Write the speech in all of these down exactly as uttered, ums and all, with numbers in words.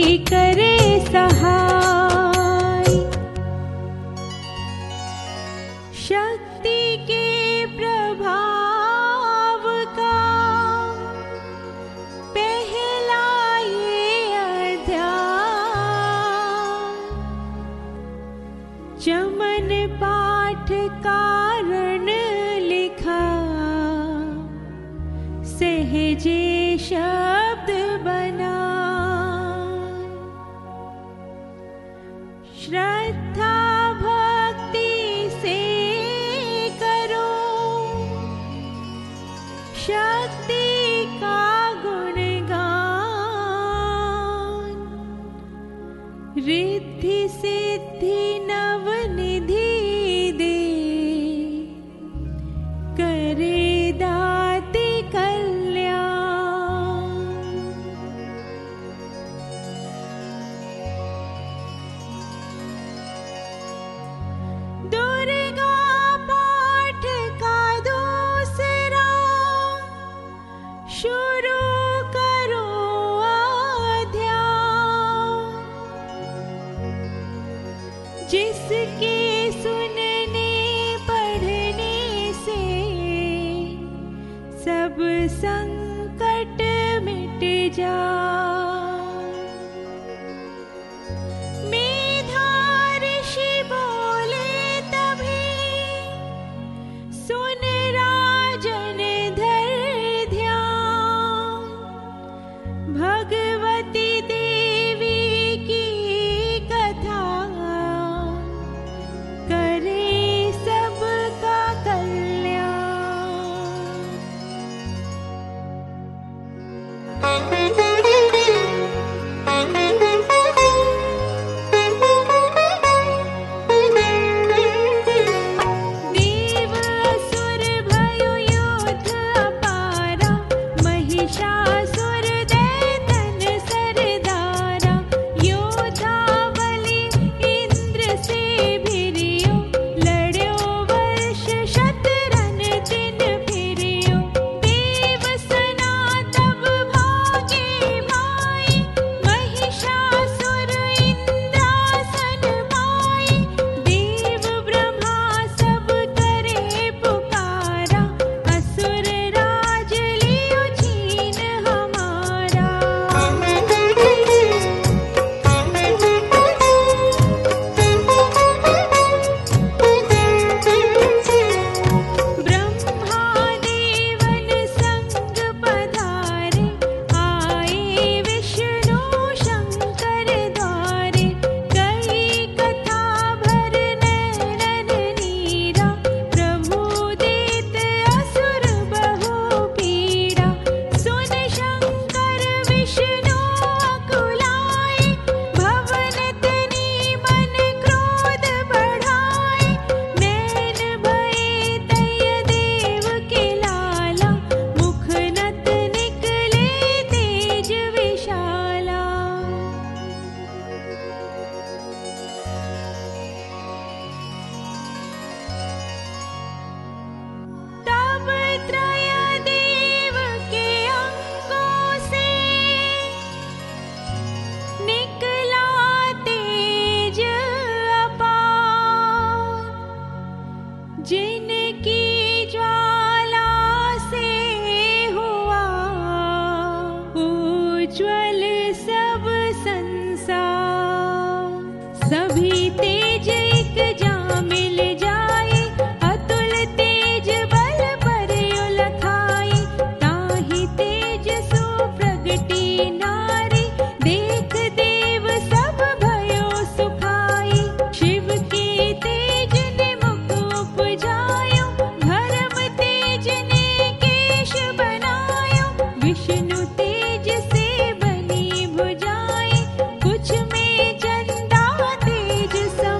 करे सहाय। शक्ति के प्रभाव का पहला ये अध्याय, चमन पाठ कारण लिखा, सहजे शब्द बना। श्रद्धा भक्ति से करो शक्ति का गुणगान। रिद्धि सिद्धि नवनिधि दे, करे दाति कल्याण। दुर्गा पाठ का दूसरा शुरू करो अध्याय, जिसके सुनने पढ़ने से सब संकट मिट जाए। मेधा ऋषि बोले तभी, सुन राजन धर ध्यान। भगवती देवी की कथा करे सबका कल्याण। देव असुर भयो युद्ध अपारा, महिषासुर दैतन सरदारा। योद्धा बलि इंद्र से भिरियो, लड्यो वर्ष शतरन तिन फिरियो। देव सना तब भागे भाई, महिषासुर इंद्रासन पाई। देव ब्रह्मा सब करे पुकारा, असुर राज लियो छीन हमारा। ब्रह्मा देवन संग पधारे, आए विष्णु शंकर द्वारे। कही कथा भर नैनन नीरा, प्रभु देत असुर बहु पीड़ा। सुन शंकर विष्णु अकुलाए, भवन तनि मन क्रोध बढ़ाए। नैन भये तय देव के लाला, मुख नत निकले तेज विशाला। तब त्रय देव के अंगों से निकला तेज अपार, जिनकी ज्वाला से हुआ उज्ज्वल सब संसार। सभी तेज एक जा मिल जाए, अतुल तेज बल पर उलखाए। ताहि तेज सो प्रगटी नारी, देख देव सब भयो सुखाई। शिव के तेज ने मुख उपजायो, धर्म तेज ने केश बनायो। विष्णु तेज से बनी भुजाएं, कुछ में चंदा तेज सा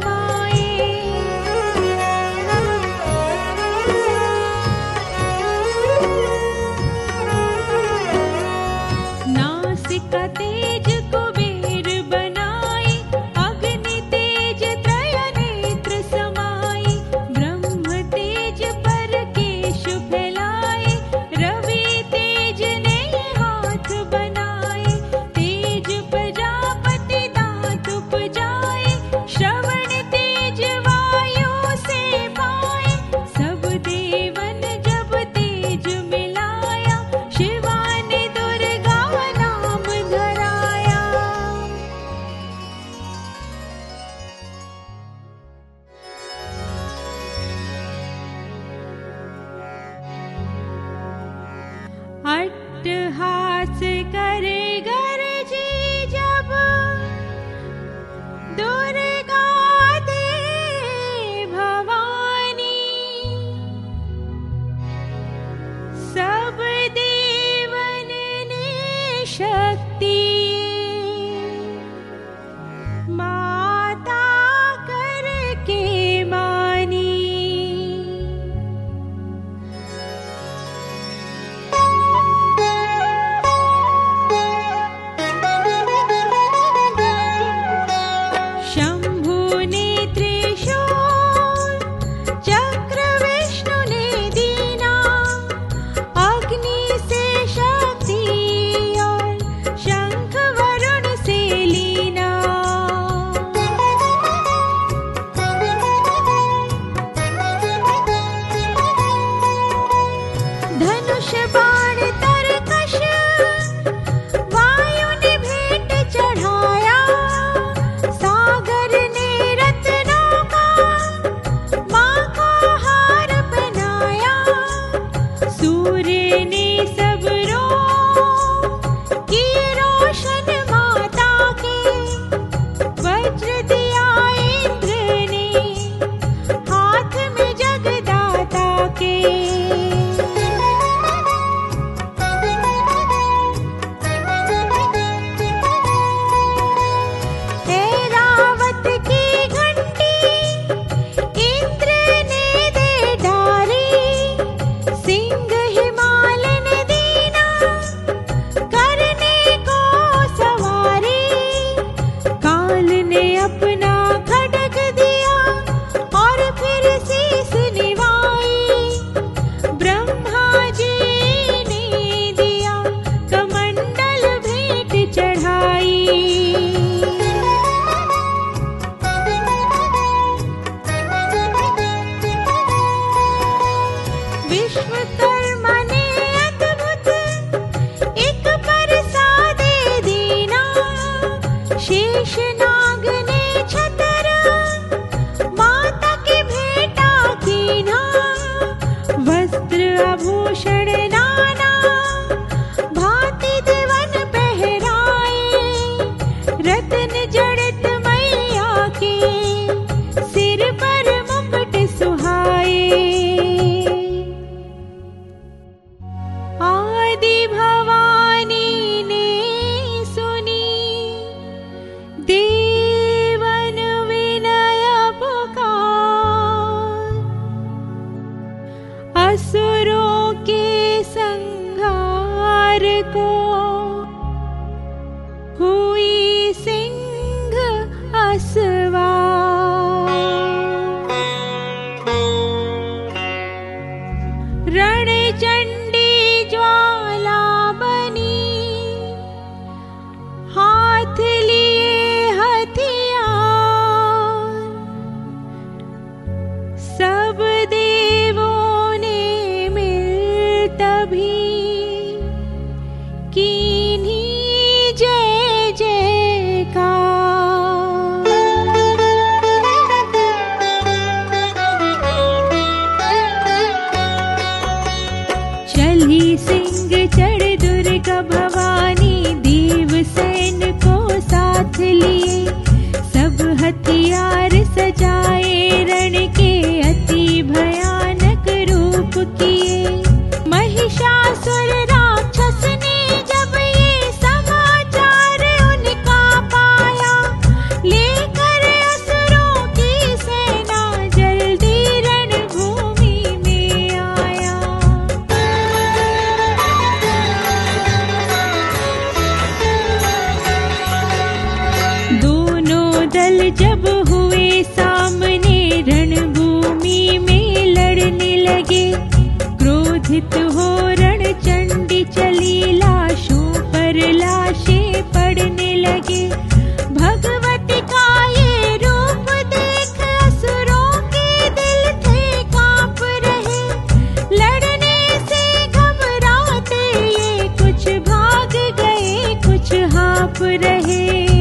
शेषनाग ने छतर माता की भेंटा कीन्हा, वस्त्र आभूषण नाना भांति देवन पहराए, रत्न जड़ित मैया के सिर पर मुकुट सुहाए। आदि भवानी ने सुनी देवन विनय पुकार, असुरों के संहार को हुई सिंह असवार। रणचंडी ज्वाला बनी हाथ लिए हथियार, सब देवों ने मिल तभी कीन्ही जय जयकार। चली सिंह चढ़ दुर्गा भवानी, देवसेन को साथ लिए, सब हथियार सजाए, रण के अति भयानक रूप किए। महिषासुर राक्षस ने जब ये समाचार उनका पाया, लेकर असुरों की सेना जल्दी रणभूमि में आया। दोनों दल जब हुए सामने, रणभूमि में लड़ने लगे, क्रोधित हो रणचंडी चली, लाशों पर लाशें पड़ने लगे। भगवती का ये रूप देख असुरों के दिल थे कांप रहे, लड़ने से घबराते ये कुछ भाग गए कुछ हाँप रहे।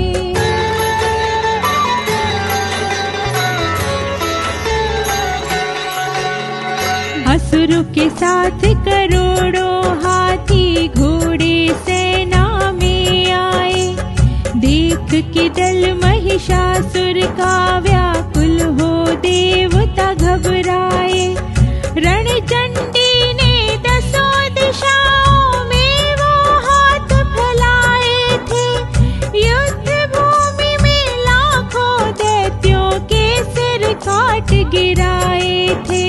असुरों के साथ करोड़ों हाथी घोड़े सेना में आए, देख के दल महिषासुर का व्याकुल हो देवता घबराए। रणचंडी ने दसों दिशाओं में वो हाथ फैलाए थे, युद्ध भूमि में लाखों दैत्यों के सिर काट गिराए थे।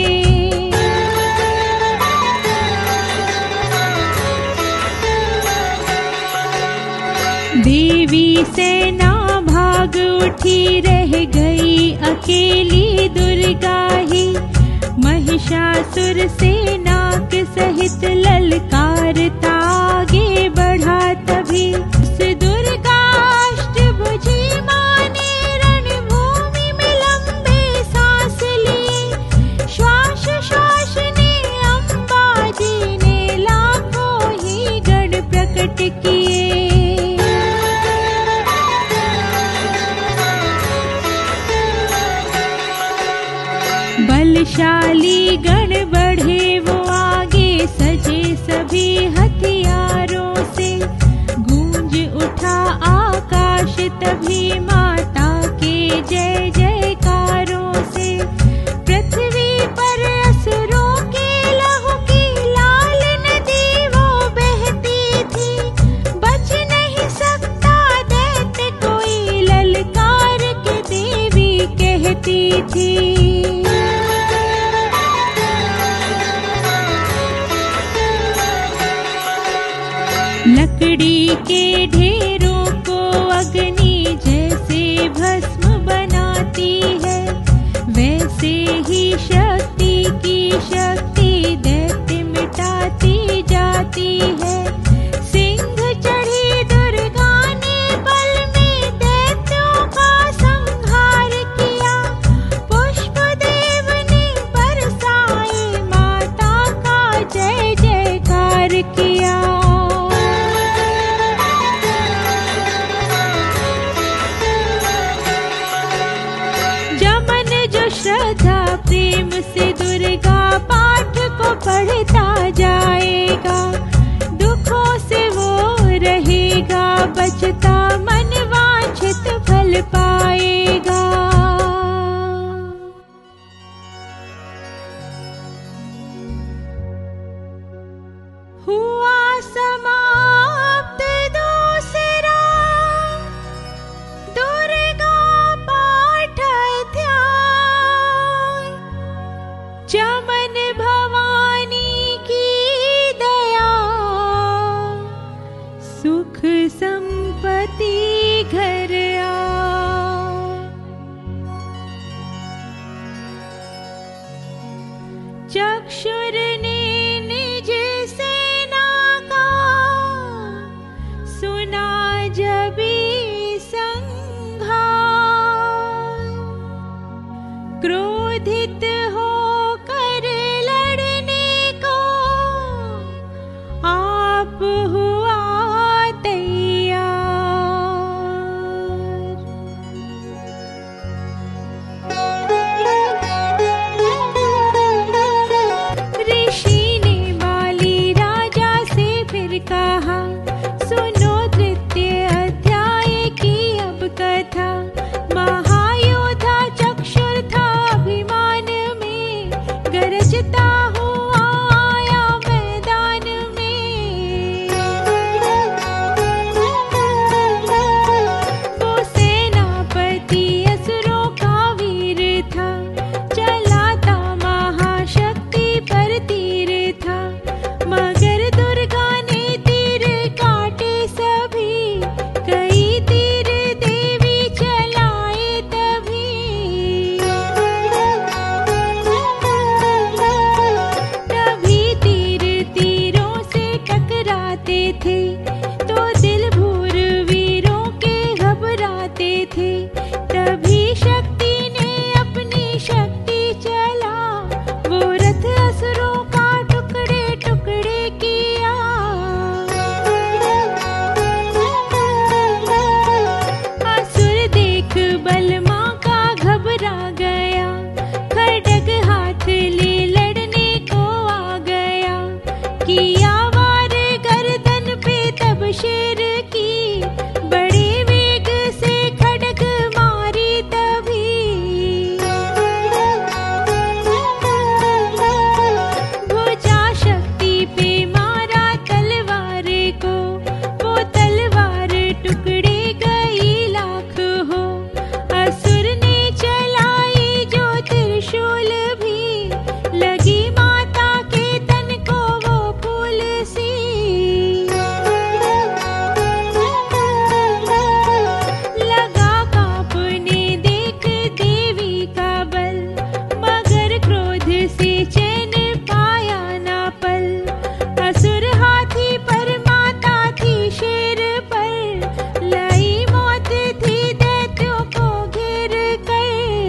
देवी सेना भाग उठी, रह गई अकेली दुर्गा ही, महिषासुर सेना के सहित ललकारता आगे बढ़ा तभी। उस दुर्गा अष्टभुजी मां ने रणभूमि में लंबे सांस लिए, श्वास श्वास ने अंबाजी ने लाखों ही गण प्रकट किए। बलशाली गण बढ़े वो आगे, सजे सभी हथियारों से, गूंज उठा आकाश तभी माता के जय जयकारों से। पृथ्वी पर असुरों के लहू की लाल नदी वो बहती थी, बच नहीं सकता दैत्य कोई, ललकार के देवी कहती थी। लकड़ी के ढेरों को अग्नि जैसे भस्म बनाती है, वैसे ही शक्ति की शक्ति दैत्य मिटाती जाती है। सिंह चढ़ी दुर्गा ने पल में दैत्यों का संहार किया, पुष्पदेव ने बरसाए माता का जय जयकार किया। थे। तभी शक्ति ने अपनी शक्ति चला, वो रथ असुरों का टुकड़े टुकड़े किया। असुर देख बलमा का घबरा गया, खड्ग हाथ ले लड़ने को आ गया। किया वार गर्दन पे तब शेर की, बड़े वेग से खड्ग मारी तभी। भुजा शक्ति पे मारा तलवार को, वो तलवार टुकड़े गई लाख हो। असुर ने चलाई जो त्रिशूल भी, लगी माता के तन को वो फूल सी। लगा कांपने देख देवी का बल, मगर क्रोध से चैन पाया ना पल। असुर हाथी पर माता थी शेर पर, लाई मौत थी दैत्यों को घेर कर।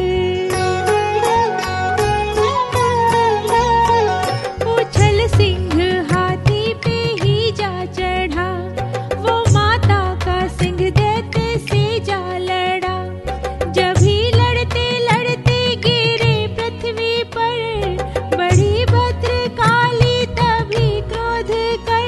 उछल सिंह हाथी पे ही जा चढ़ा, वो माता का सिंह दैत्य से जा लड़ा। जब ही लड़ते लड़ते गिरे पृथ्वी पर, बढ़ी भद्रकाली तभी क्रोध कर।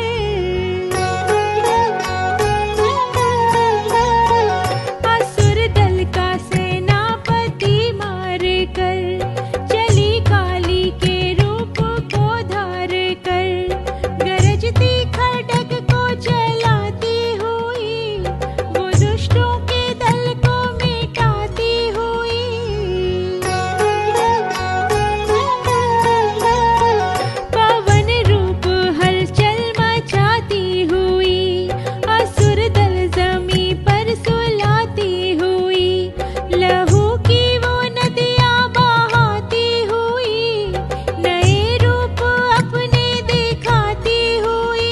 असुर दल का सेनापति मार कर, चली काली के रूप को धार कर। गरजती खड्ग को चलाती हुई, वो दुष्टों के दल को मिटाती हुई। पवन रूप हलचल मचाती हुई, असुर दल जमी पर सुलाती हुई। लहू की वो नदियाँ बहाती हुई, नए रूप अपने दिखाती हुई।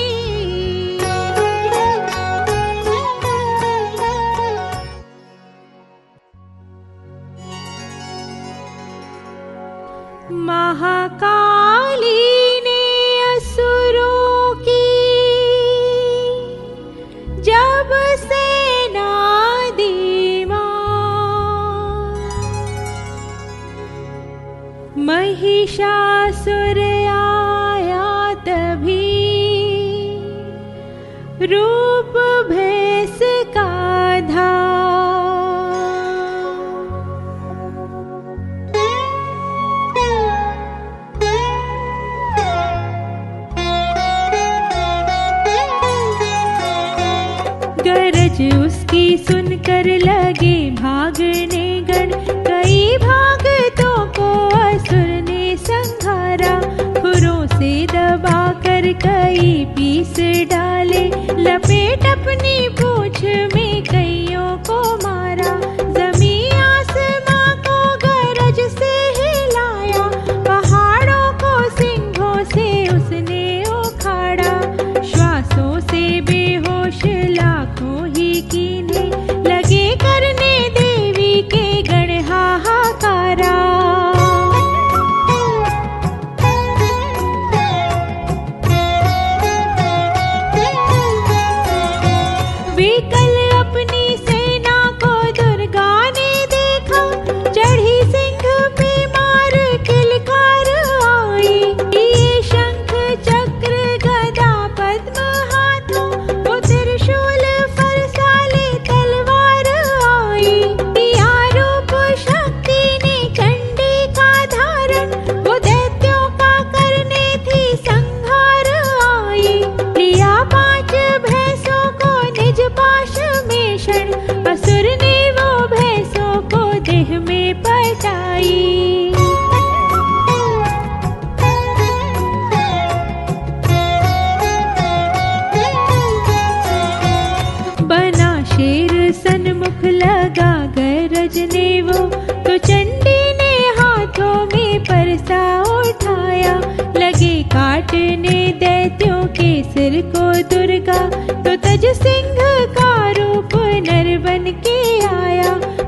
महाकाली ने असुरों की जब सेना दी मार, महिषासुर आया तभी, रूप भैंस का धार। गरज उसकी सुनकर लगे भागने गण, कई भागतों को असुर ने संघारा। खुरों से दबा कर कई पीस डाले, लपेट अपनी पूंछ में कईयों को मारा। जमीन आसमां को गरज से हिलाया, पहाड़ों को सिंहों से उसने उखाड़ा। श्वासों से बेहोश लाखों ही कीने, लगे करने देवी के गण हाहाकारा। विकल अपनी सेना को दुर्गा ने देखा, चढ़ी सिंह पे मार किलकार आई। ये शंख चक्र गदा पद्म हाथों, वो त्रिशूल फरसाले तलवार आई। दिया रूप शक्ति ने चंडी का धारण, वो दैत्यों का करने थी संहार आई। लिया पांच भैंसों को निज पाश में क्षण, असुर ने वो भैंसों को देह में पटाई। बना शेर सन्मुख लगा गरजने वो, तो चंडी ने हाथों में परसा उठाया। लगे काटने दैत्यों के सिर को दुर्गा, तो तज सिंह का रूप नर बन के आया।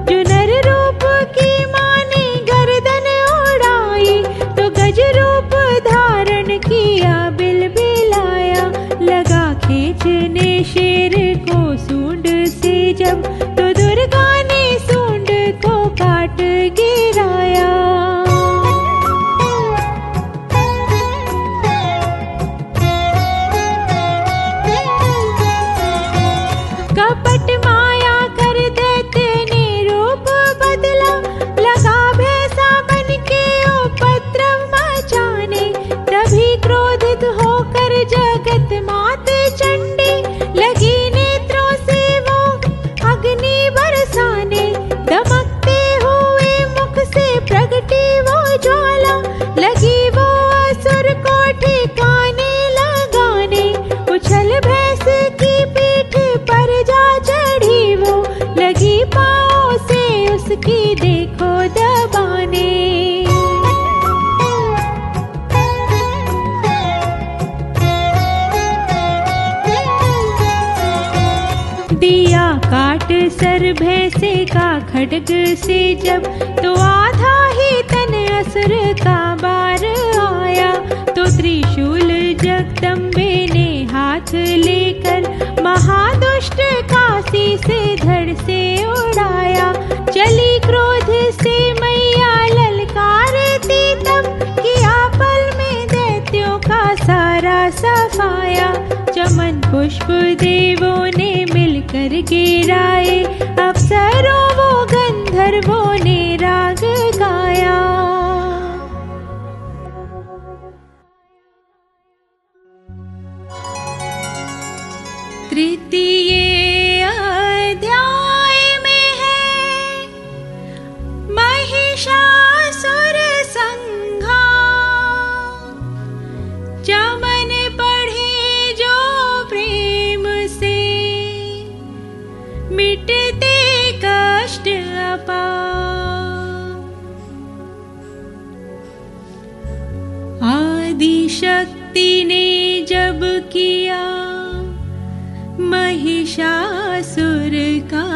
खड्ग से जब तो आधा ही तन असुर का बार आया। तो त्रिशूल जगदम्बे ने हाथ लेकर महादुष्ट काशी से धड़ से उड़ाया। चली क्रोध से मैया ललकारती तब किया पल में दैत्यों का सारा सफाया। चमन पुष्प देवों ने मिलकर गिराए, अप्सरों वो गंधर्वों ने राग गाया। तृतीय अध्याय में है महिषासुर संहार। चमन पढ़े जो प्रेम से मिटते कष्ट अपार। आदि शक्ति ने जब किया महिषासुर का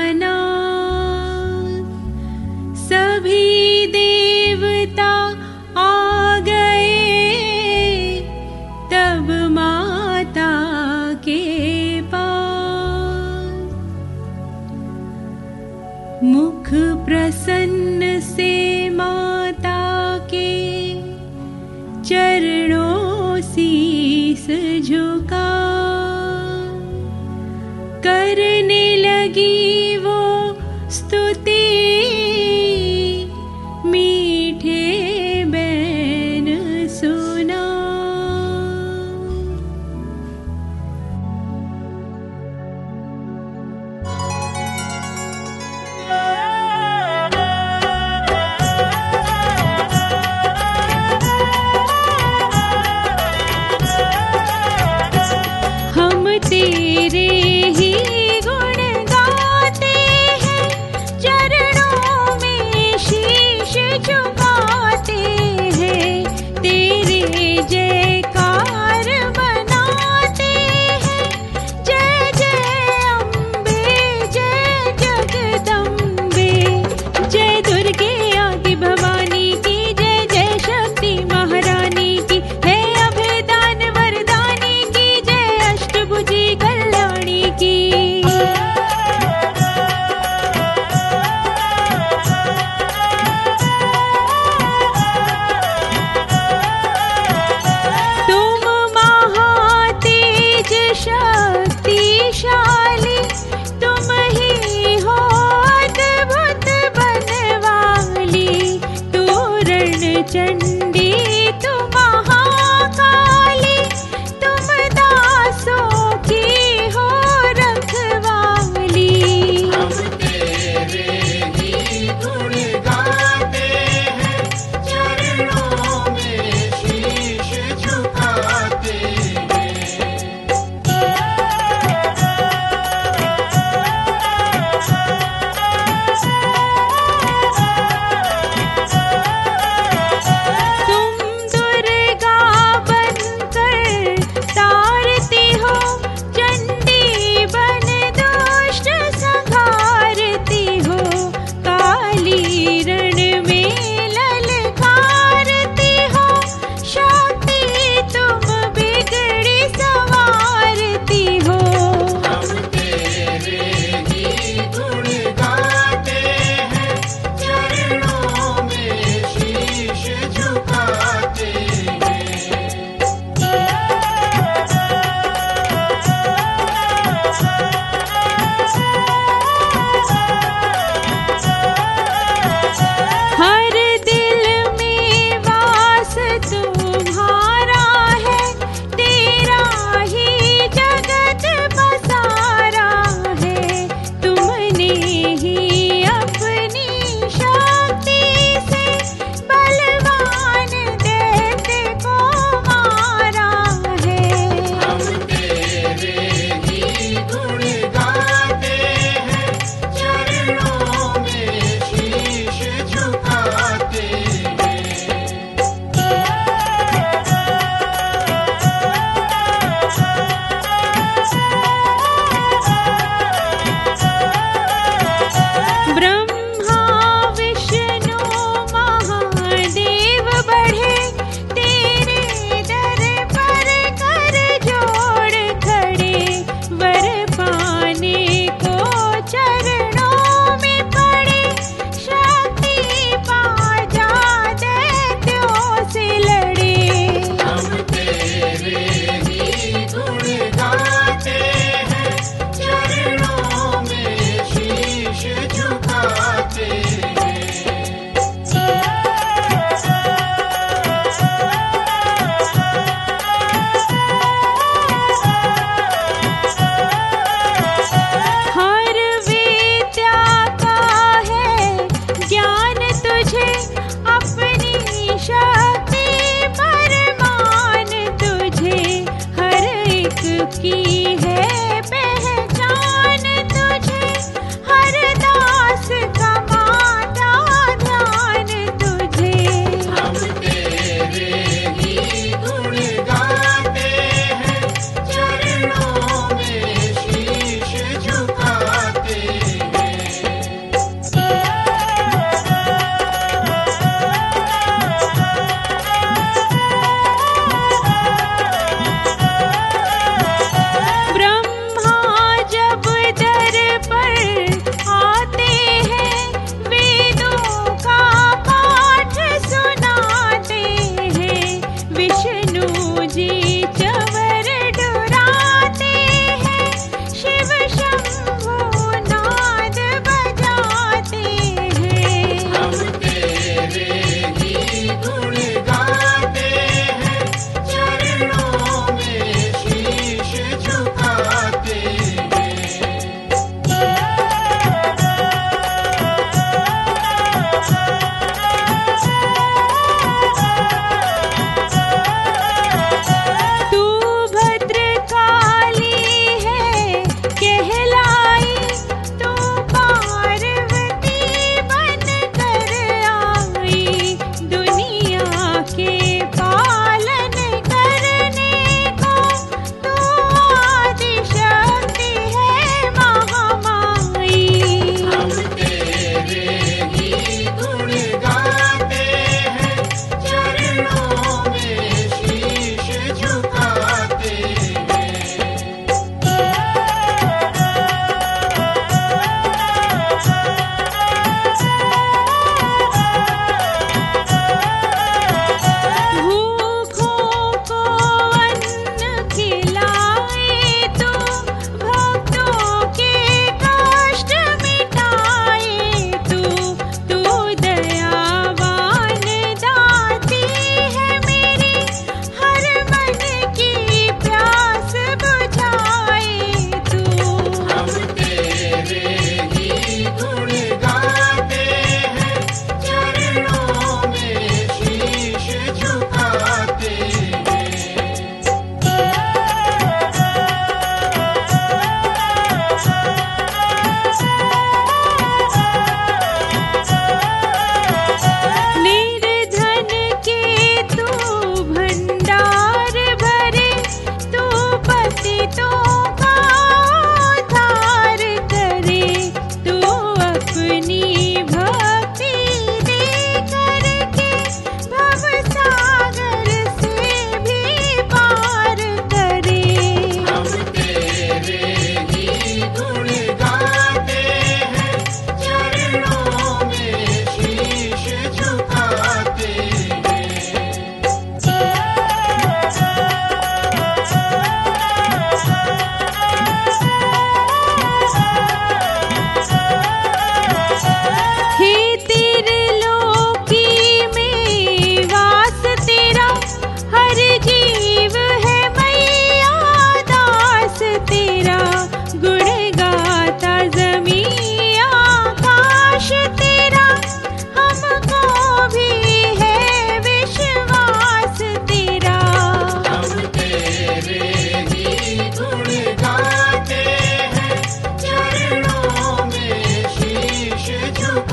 नाश, सभी देवता आ गए तब माता के पास। मुख प्रसन्न से माता के चरणों शीस झुका। करने लगी वो स्तुति मीठे बैन सुना। हम तेरे ही गुण गाते हैं, चरणों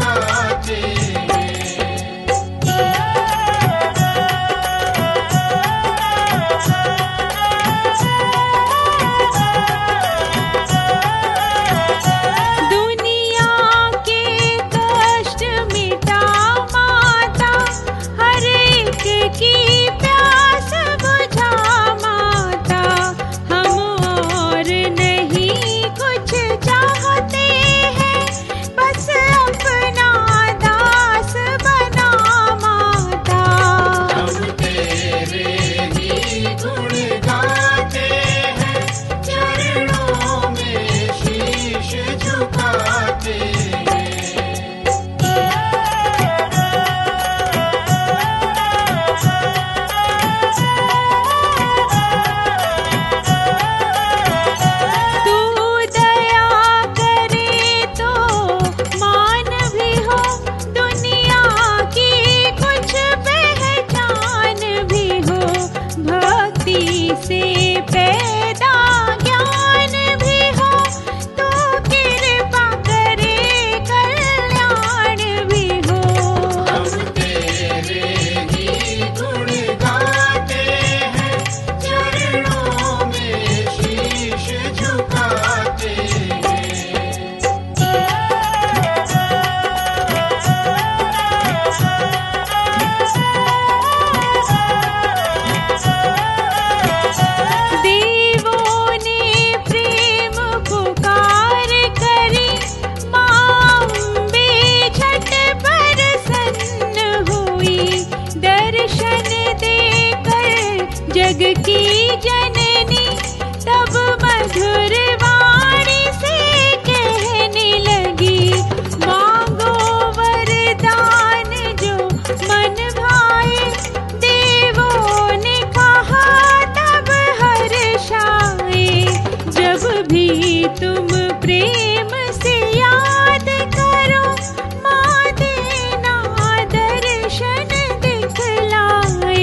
झुकाते जग की जननी तब मधुर वाणी से कहने लगी, मांगो वरदान जो मन भाए। देवों ने कहा तब हर्षाए, जब भी तुम प्रेम से याद करो, माँ देना दर्शन दिखलाए।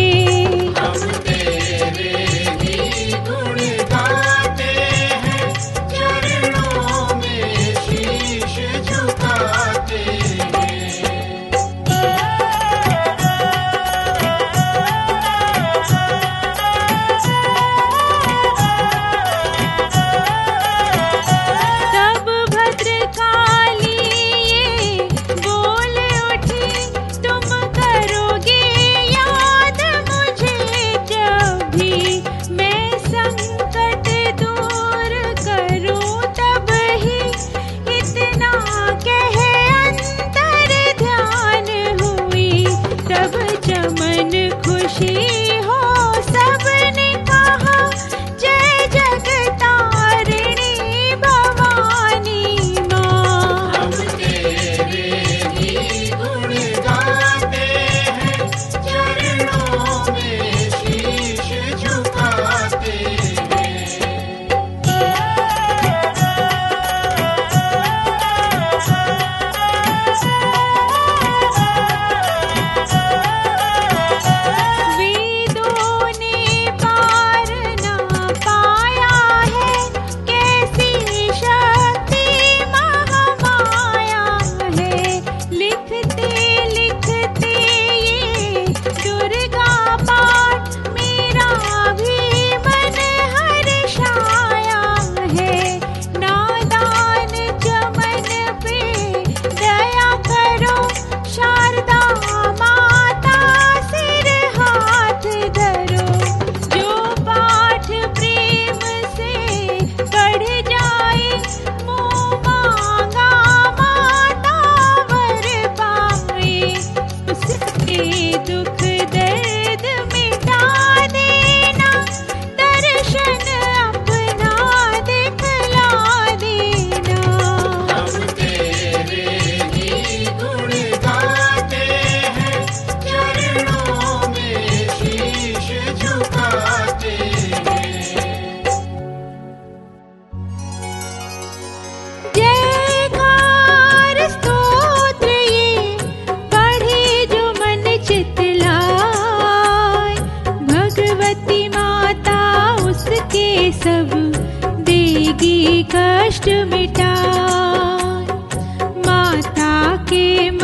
सब देगी कष्ट मिटाए, माता के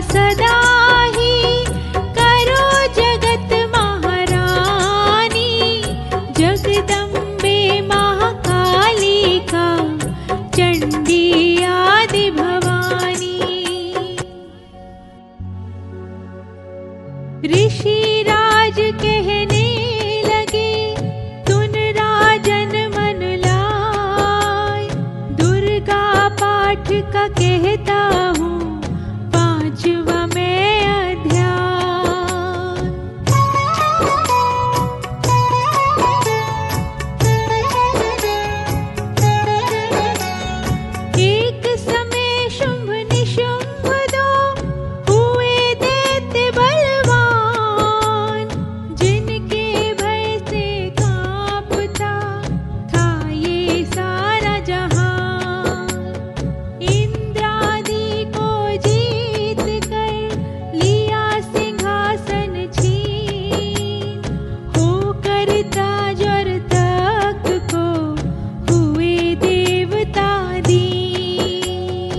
सदा ही करो जगत महारानी, जगदम्बे महाकालिका चंडी आदि भवानी। ऋषि राज कहने लगे तुन राजन मन लाय, दुर्गा पाठ का कहता हूँ पांचवा मैं अध्याय। एक समय शुंभ निशुंभ दो हुए दैत्य बलवान, जिनके भय से कांपता था ये सारा जहान। इंद्रादि को जीत कर लिया सिंहासन छीन, होकर ताज और तख्त को हुए देवता दीन।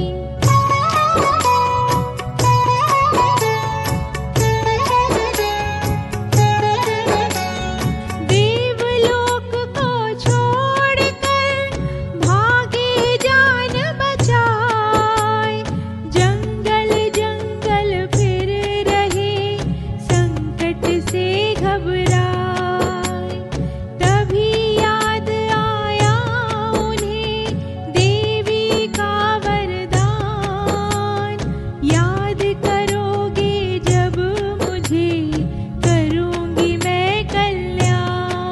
देवलोक को छोड़कर भागे जान बचाए, जंगल जंगल फिर रहे संकट से घबराए। तभी याद आया उन्हें देवी का वरदान, याद करोगे जब मुझे करूंगी मैं कल्याण।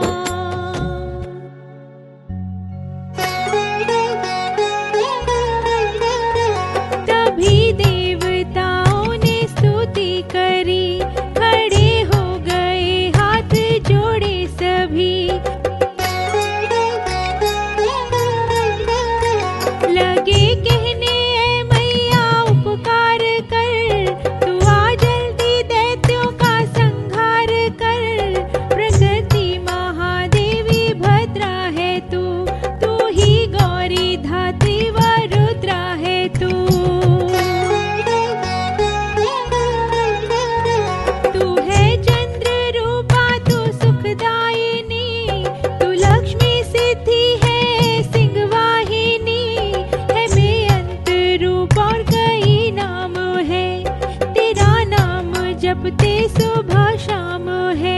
तभी देवताओं ने स्तुति करी, खड़े हो गए हाथ जोड़े सभी। लगे कहने ऐ मैया उपकार कर, तू आ जल्दी दैत्यों का संहार कर। प्रकृति महादेवी भद्रा है तू, तू ही गौरी धात्री व रुद्रा है तू। तू है चंद्र रूपा तू सुखदायिनी, तू लक्ष्मी सिद्धि है सिंहवाहिनी। है में अंत रूप और कई नाम है, तेरा नाम जपते सुबह शाम है।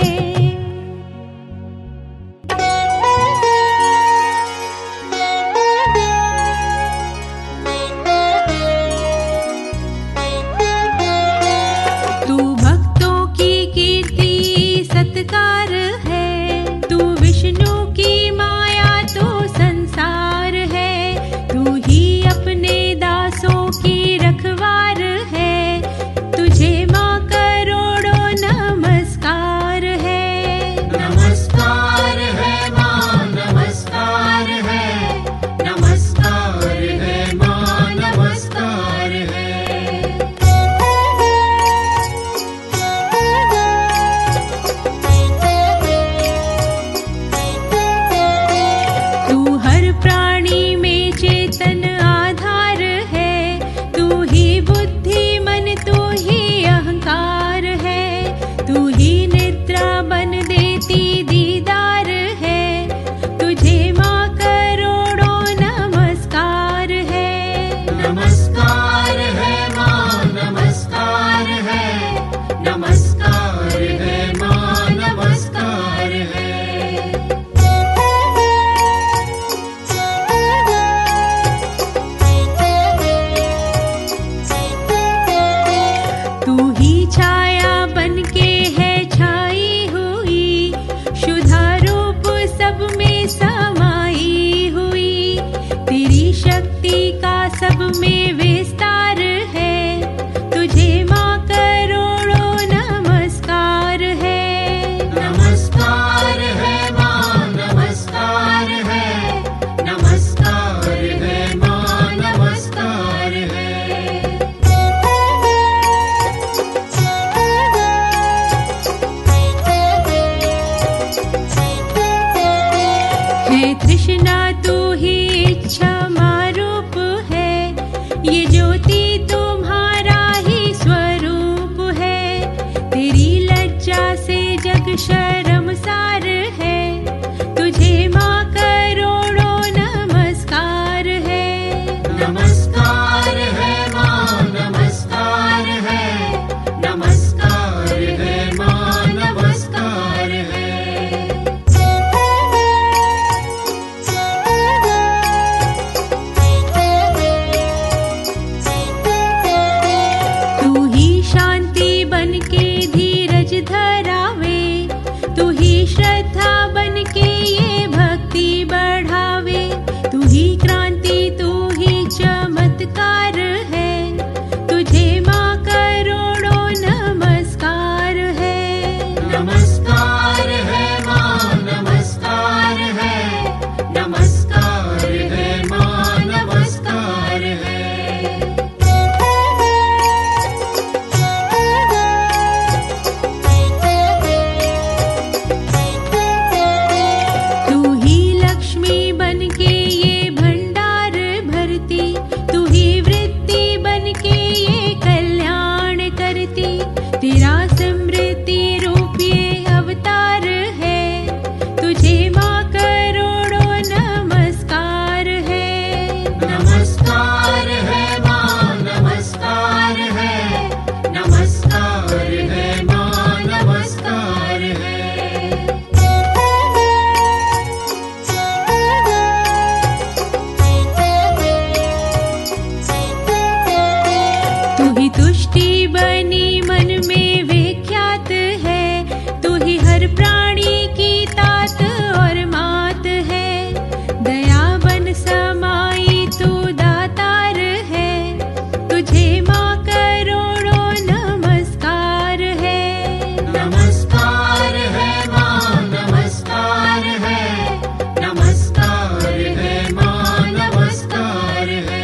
तू भक्तों की कीर्ति सत्कार है, तू विष्णु की माया तो संसार है। तू ही अपने दासों की रखवार है, तुझे माँ करोड़ों नमस्कार सृष्टि बनी मन में विख्यात है, तू ही हर प्राणी की तात और मात है। दया बन समाई तू दातार है, तुझे माँ करोड़ों नमस्कार है। नमस्कार है माँ, नमस्कार है, नमस्कार है माँ, नमस्कार है।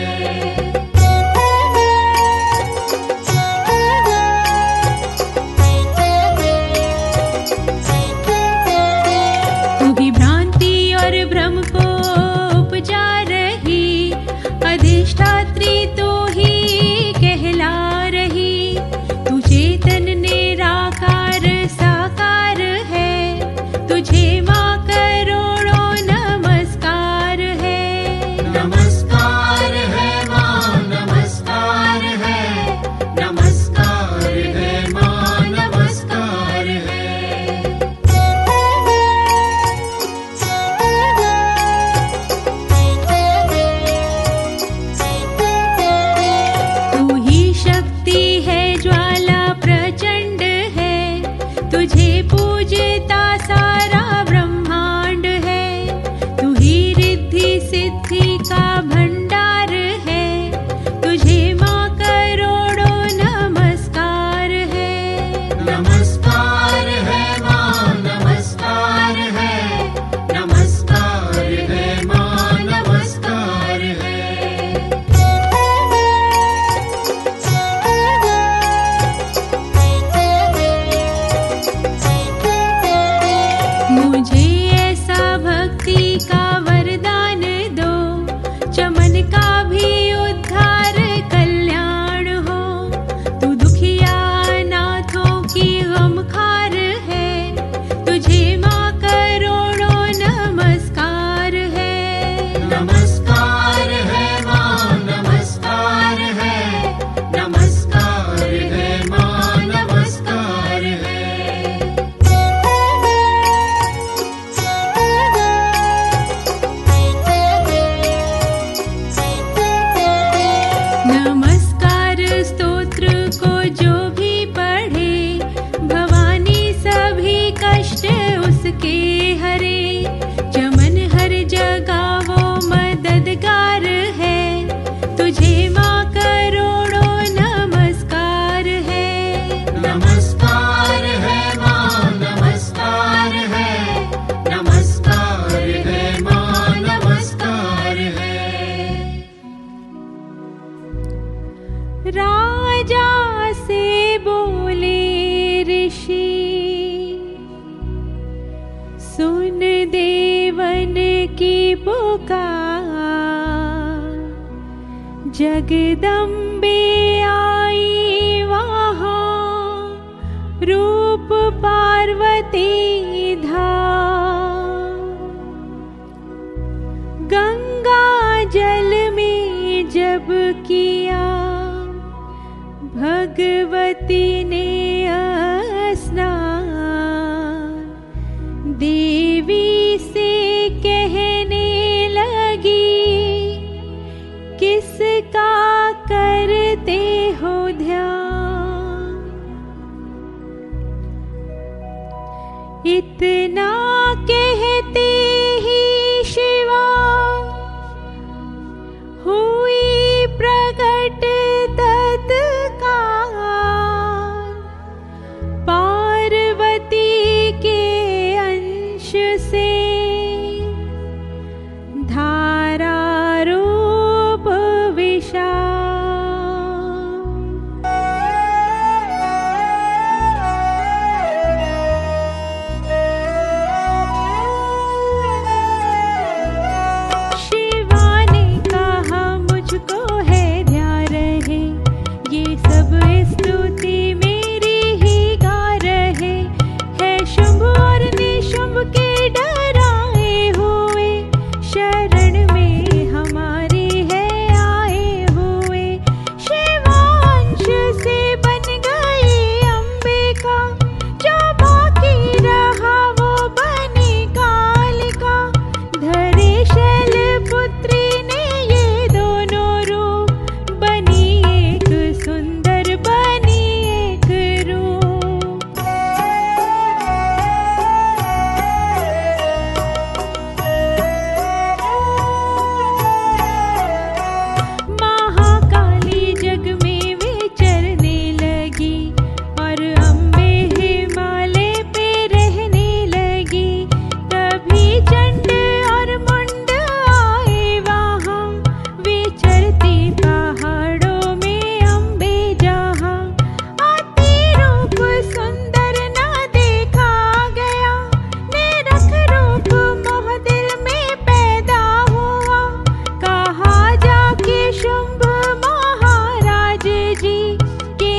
तू ही भ्रांति और भ्रम को उपजा रही, अधिष्ठात्री तू ही कहला रही। तू चेतन निराकार साकार है, तुझे माँ करोड़ों नमस्कार है। नमस्कार है माँ, नमस्कार है, नमस्कार है माँ, नमस्कार है। तू ही शक्ति है, ज्वाला प्रचंड है, तुझे पूजता सारा ब्रह्मांड है। तू ही रिद्धि सिद्धि का भंडार है, तुझे माँ करोड़ों नमस्कार है। नमस्कार है माँ, नमस्कार है, नमस्कार है माँ, नमस्कार है। मुझे ऐसा भक्ति का वरदान दो, चमन का भी उद्धार कल्याण हो। तू दुखिया नाथों की गमखार है, तुझे माँ करोड़ों नमस्कार है। नमस्कार है माँ, नमस्कार है, नमस्कार है माँ, नमस्कार है। नमस्कार स्तोत्र को जो भी पढ़े, भवानी सभी कष्ट उसके हरे। चमन हर जगह वो मददगार है, तुझे माँ करोड़ों नमस्कार है। नमस्कार है माँ, नमस्कार है, नमस्कार है माँ, नमस्कार है। राजा से बोले ऋषि, सुन देवन की पुकार। जगदम्बे आई वहाँ, रूप पार्वती धाम। गंगा जल में जब किया, भगवती ने स्नान। देवी से कहने लगी, किसका करते हो ध्यान। इतना कहते ही शिवा हुई प्रकट तत्काल। पार्वती के अंश से धारा रूप विशाल।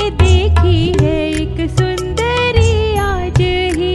देखी है एक सुंदरी आज ही।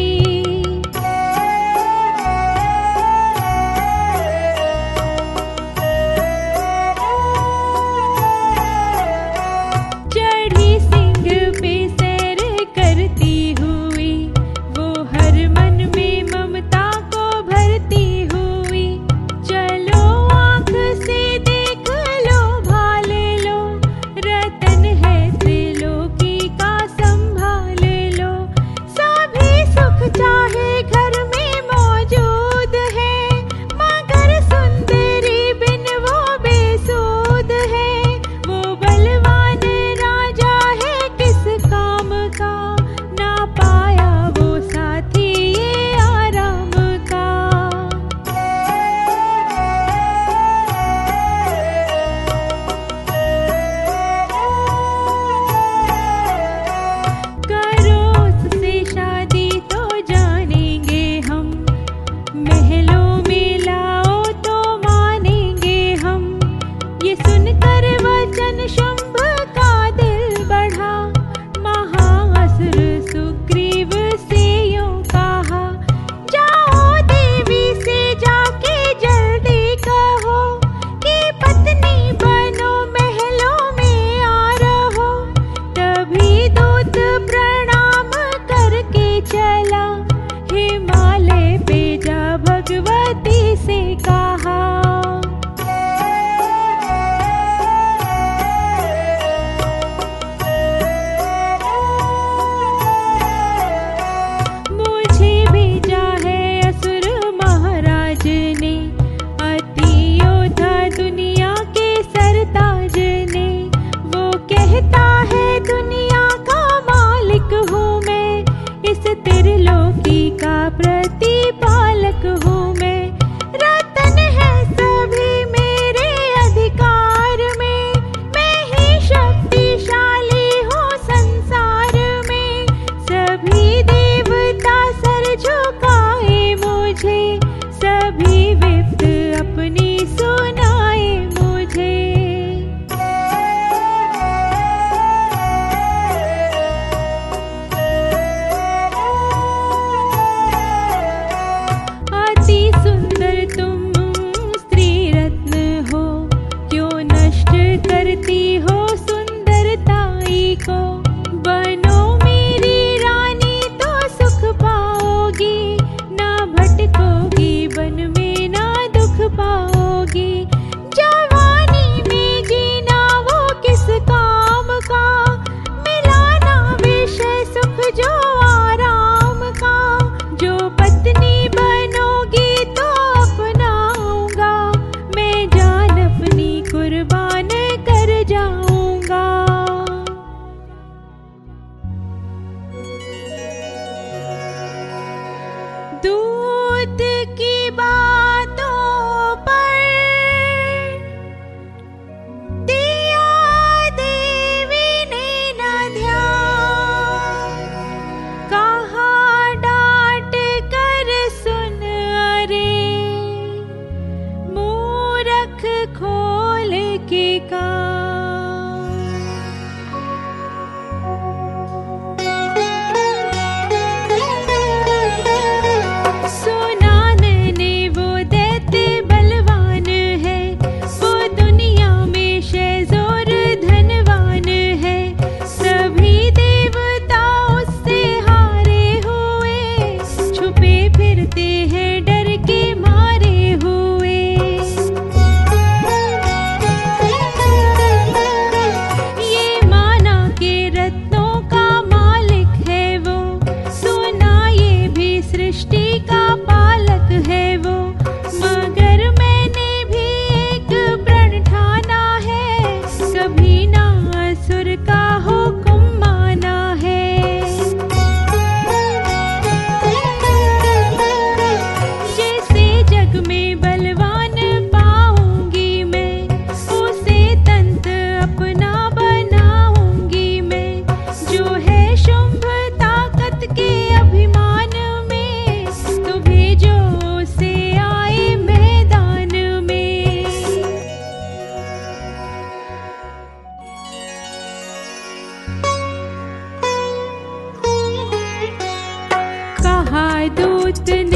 चढ़ी सिंह पे सैर करती हुई, वो हर मन में ममता को भरती हुई। चलो आँख से देख लो, भाल लो, रतन है त्रिलोकी का संभाल लो। सभी सुख चाहे घर में मौजूद है, मगर सुंदरी बिन वो बेसुध है। वो बलवान राजा है किस काम का, ना पाया वो साथी ये आराम का। करोस से शादी तो जानेंगे हम, महलों में लाओ तो मानेंगे हम। ये सुनकर वचन शुंभ का दिल बढ़ा, महाअसुर सुग्रीव से यूं कहा। जाओ देवी से जाके जल्दी कहो, कि पत्नी बनो महलों में आ रहो। तभी दूत प्रणाम करके चला, हिमालय पे जा भगवती से कहा। मुझे भेजा है असुर महाराज ने, अति योद्धा दुनिया के सरताज ने। वो कहता है दुनिया का मालिक हूँ मैं, इस त्रिलोकी का प्रतिपालक हूँ मैं। रतन उतने